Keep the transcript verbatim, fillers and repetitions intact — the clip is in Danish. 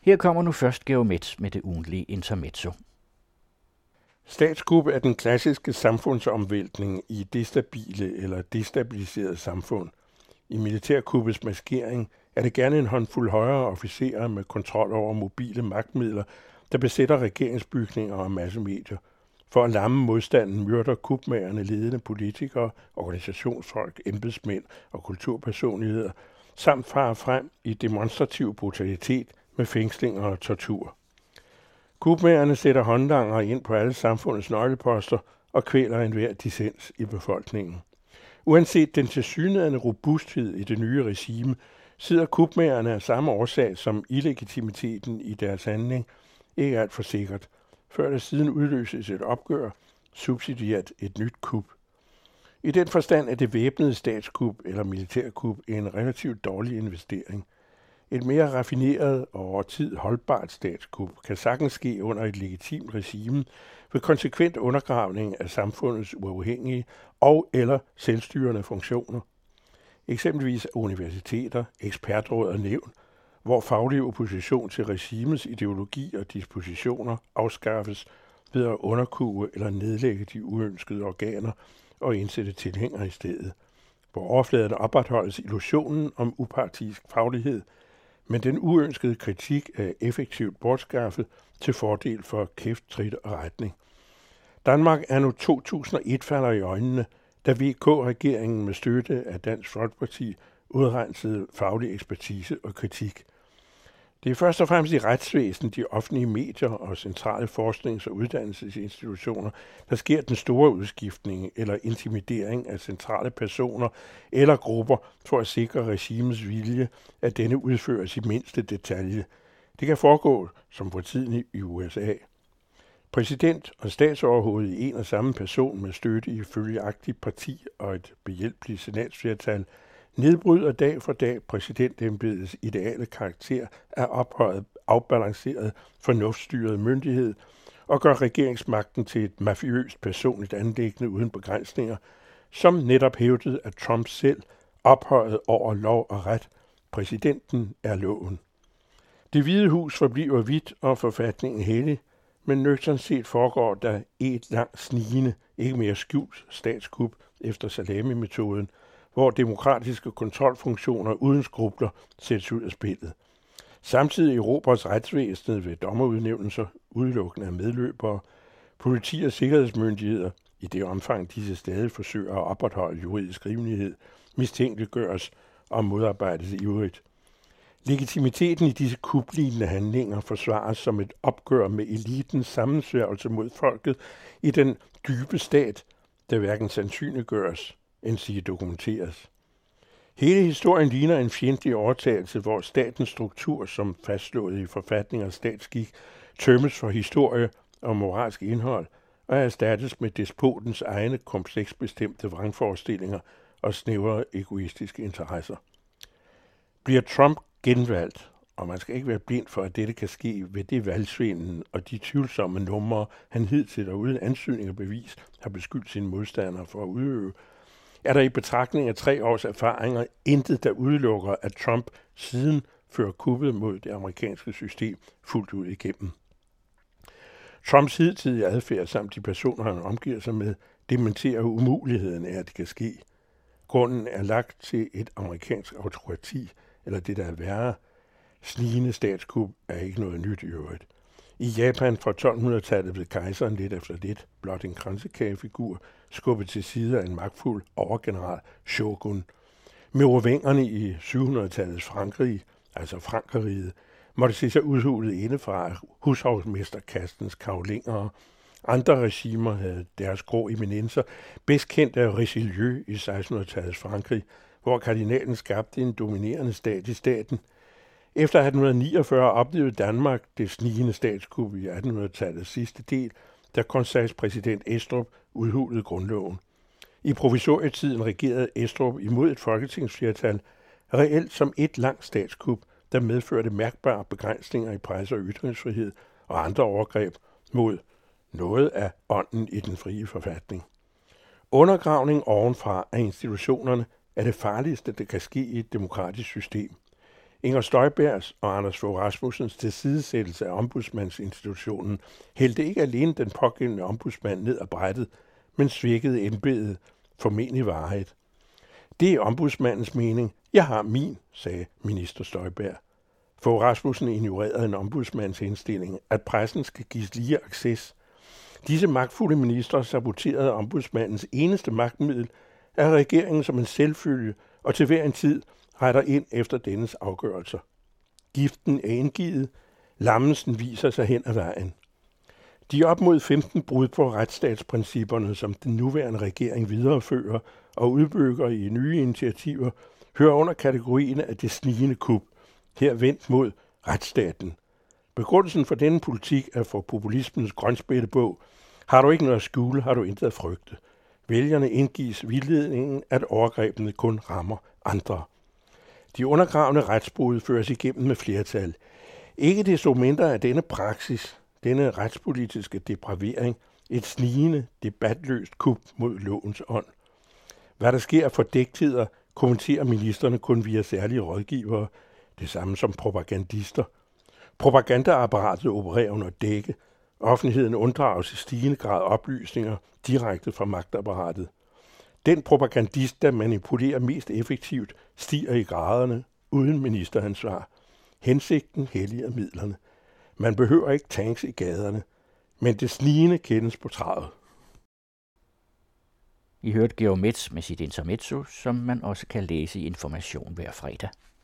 Her kommer nu først Georg Metz med det ugentlige intermezzo. Statskup er den klassiske samfundsomvæltning i destabile eller destabiliserede samfund. I militærkuppets maskering er det gerne en håndfuld højere officerer med kontrol over mobile magtmidler, der besætter regeringsbygninger og massemedier. For at lamme modstanden myrder kupmagerne ledende politikere, organisationsfolk, embedsmænd og kulturpersonligheder, samt farer frem i demonstrativ brutalitet med fængslinger og tortur. Kupmagerne sætter håndlanger ind på alle samfundets nøgleposter og kvæler enhver dissens i befolkningen. Uanset den tilsyneladende robusthed i det nye regime, sidder kupmagerne af samme årsag som illegitimiteten i deres handling ikke alt for sikkert, før der siden udløses et opgør, subsidieret et nyt kup. I den forstand er det væbnede statskup eller militærkup en relativt dårlig investering. Et mere raffineret og over tid holdbart statskup kan sagtens ske under et legitimt regime ved konsekvent undergravning af samfundets uafhængige og eller selvstyrende funktioner. Eksempelvis universiteter, ekspertråd og nævn, hvor faglig opposition til regimets ideologi og dispositioner afskaffes ved at underkue eller nedlægge de uønskede organer og indsætte tilhængere i stedet. På overfladen opretholdes illusionen om upartisk faglighed, men den uønskede kritik er effektivt bortskaffet til fordel for kæft, trit og retning. Danmark er nu to tusind og et falder i øjnene, da V K-regeringen med støtte af Dansk Folkeparti udrensede faglig ekspertise og kritik. Det er først og fremmest i retsvæsenet, de offentlige medier og centrale forsknings- og uddannelsesinstitutioner, der sker den store udskiftning eller intimidering af centrale personer eller grupper for at sikre regimets vilje, at denne udføres i mindste detalje. Det kan foregå, som for tiden i U S A. Præsident og statsoverhoved i en og samme person med støtte i følgeagtigt parti og et behjælpeligt senatsflertal nedbryder dag for dag præsidentembedets ideale karakter af ophøjet, afbalanceret, fornuftstyret myndighed og gør regeringsmagten til et mafiøst personligt anliggende uden begrænsninger, som netop hævdede af Trump selv, ophøjet over lov og ret. Præsidenten er loven. Det Hvide Hus forbliver hvidt og forfatningen hellig, men nøgternt set foregår der et langt snigende, ikke mere skjult statskup efter salami-metoden, hvor demokratiske kontrolfunktioner uden skrubler sættes ud af spillet. Samtidig erobres retsvæsenet ved dommerudnævnelser, udelukkende af medløbere, politi- og sikkerhedsmyndigheder, i det omfang disse stadig forsøger at opretholde juridisk rimelighed, mistænkeliggøres og modarbejdes ivrigt. Legitimiteten i disse kuplignende handlinger forsvares som et opgør med elitens sammensværgelse mod folket i den dybe stat, der hverken sandsynliggøres end sige dokumenteres. Hele historien ligner en fjendtlig overtagelse, hvor statens struktur, som fastslået i forfatning og statsskik, tømmes for historie og moralsk indhold og erstattes med despotens egne kompleksbestemte vrangforestillinger og snævre egoistiske interesser. Bliver Trump genvalgt, og man skal ikke være blind for, at dette kan ske ved det valgsvindel og de tvivlsomme numre, han hidtil og uden ansøgning og bevis har beskyldt sine modstandere for at udøve, er der i betragtning af tre års erfaringer intet, der udelukker, at Trump siden fører kuppet mod det amerikanske system fuldt ud igennem. Trumps hidtidige adfærd samt de personer, han omgiver sig med, dementerer umuligheden af, at det kan ske. Grunden er lagt til et amerikansk autokrati, eller det der er værre. Snigende statskup er ikke noget nyt i øvrigt. I Japan fra tolv-hundrede-tallet blev kejseren lidt efter lidt blot en kransekagefigur, skubbet til side af en magtfuld overgeneral shogun. Med overvængerne i syv-hundrede-tallets Frankrig, altså Frankerriget, måtte se sig udhulet indefra af hushovsmesterkastens karolingere. Andre regimer havde deres grå eminenser, bedst kendt af Richelieu i seksten-hundrede-tallets Frankrig, hvor kardinalen skabte en dominerende stat i staten. Efter atten niogfyrre oplevede Danmark det snigende statskup i attenhundrede-tallets sidste del, da konsejlspræsident Estrup udhulede grundloven. I provisorietiden regerede Estrup imod et folketingsflertal, reelt som et langt statskup, der medførte mærkbare begrænsninger i presse- og ytringsfrihed og andre overgreb mod noget af ånden i den frie forfatning. Undergravning ovenfra af institutionerne er det farligste, der kan ske i et demokratisk system. Inger Støjbergs og Anders Fogh Rasmussens tilsidesættelse af ombudsmandsinstitutionen hældte ikke alene den pågældende ombudsmand ned ad brættet, men svækkede embedet formentlig varigt. Det er ombudsmandens mening. Jeg har min, sagde minister Støjberg. Fogh Rasmussen ignorerede en ombudsmands indstilling, at pressen skal gives lige acces. Disse magtfulde ministre saboterede ombudsmandens eneste magtmiddel, er regeringen som en selvfølge og til hver en tid retter ind efter dennes afgørelser. Giften er indgivet, lammelsen viser sig hen ad vejen. De op mod femten brud på retsstatsprincipperne, som den nuværende regering viderefører og udbygger i nye initiativer, hører under kategorien af det snigende kup, her vendt mod retsstaten. Begrundelsen for denne politik er for populismens grønspættebog. Har du ikke noget at skjule, har du intet at frygte. Vælgerne indgives vildledningen, at overgrebene kun rammer andre. De undergravende retsbrud føres igennem med flertal. Ikke desto mindre er denne praksis, denne retspolitiske depravering, et snigende, debatløst kup mod lovens ånd. Hvad der sker for dæktheder, kommenterer ministerne kun via særlige rådgivere, det samme som propagandister. Propagandaapparatet opererer under dække. Offentligheden unddrages i stigende grad oplysninger direkte fra magtapparatet. Den propagandist, der manipulerer mest effektivt, stiger i graderne uden ministeransvar. Hensigten helliger midlerne. Man behøver ikke tanks i gaderne, men det snigende kendes på træet. I hørte Georg Metz med sit intermezzo, som man også kan læse i Information hver fredag.